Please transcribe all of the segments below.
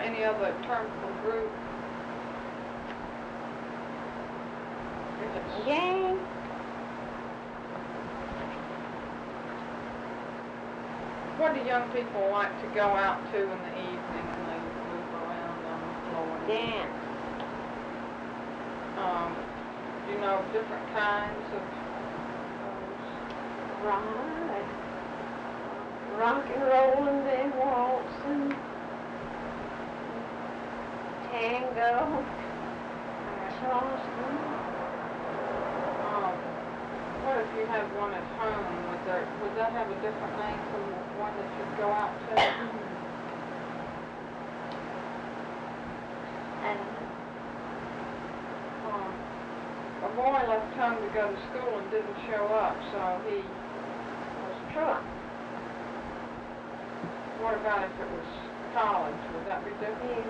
any other term for group? If it's Gang. What do young people like to go out to in the evening when they move around on the floor? Dance. You know, different kinds of Right. Rock and rollin', then waltzing. Tango. Charleston. What if you had one at home? Would that have a different name from the one that you'd go out to? And A boy left home to go to school and didn't show up, so he was truck. What about if it was college? Would that be different?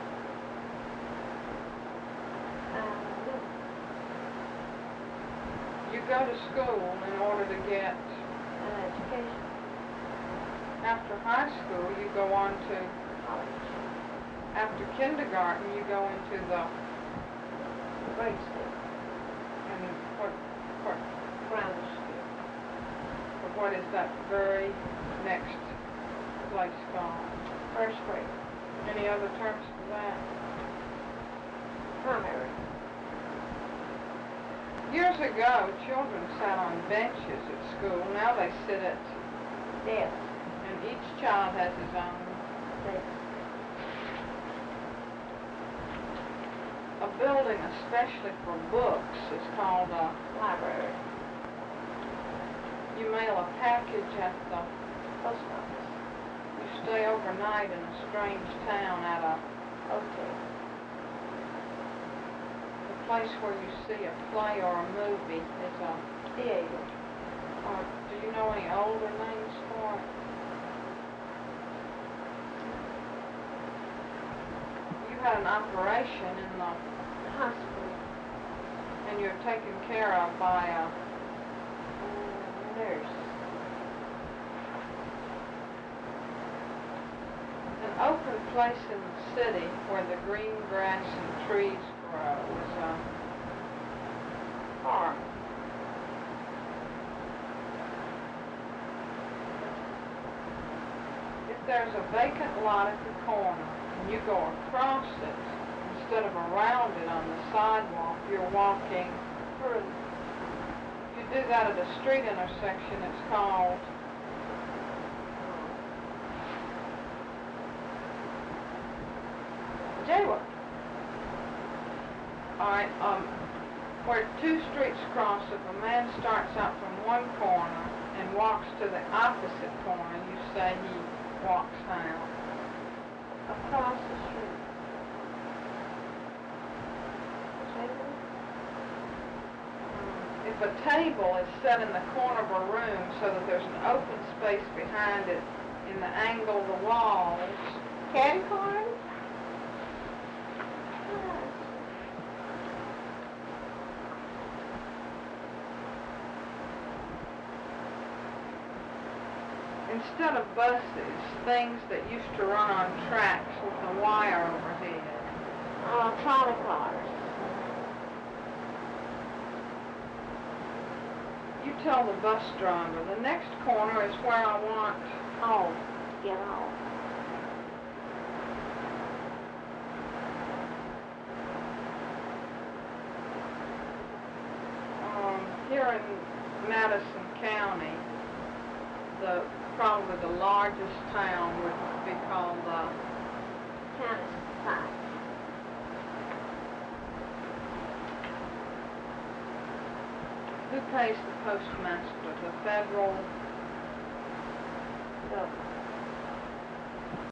You go to school in order to get An education. After high school, you go on to College. After kindergarten, you go into the Grade school. and what Grammar school. what is that very next place called? First grade. Any other terms for that? Primary. Years ago, children sat on benches at school. Now they sit at Desk. and each child has his own. Desk. A building especially for books is called a Library. You mail a package at the Post office. You stay overnight in a strange town at a Hotel. place where you see a play or a movie is a Theater. do you know any older names for it? You had an operation in the Hospital. and you're taken care of by a Nurse. an open place in the city where the green grass and trees grow is a park. If there's a vacant lot at the corner and you go across it instead of around it on the sidewalk, you're walking through. If you do that at a street intersection, it's called Jaywalk. Alright, where two streets cross, if a man starts out from one corner and walks to the opposite corner, you say he walks out. Across the street. Jaywalk. If a table is set in the corner of a room so that there's an open space behind it in the angle of the walls, Candy corn. instead of buses, things that used to run on tracks with a wire overhead. Trolley cars. You tell the bus driver, the next corner is where I want. Oh, get off. Here in Madison County, probably the largest town would be called County side. who pays the postmaster? The federal. The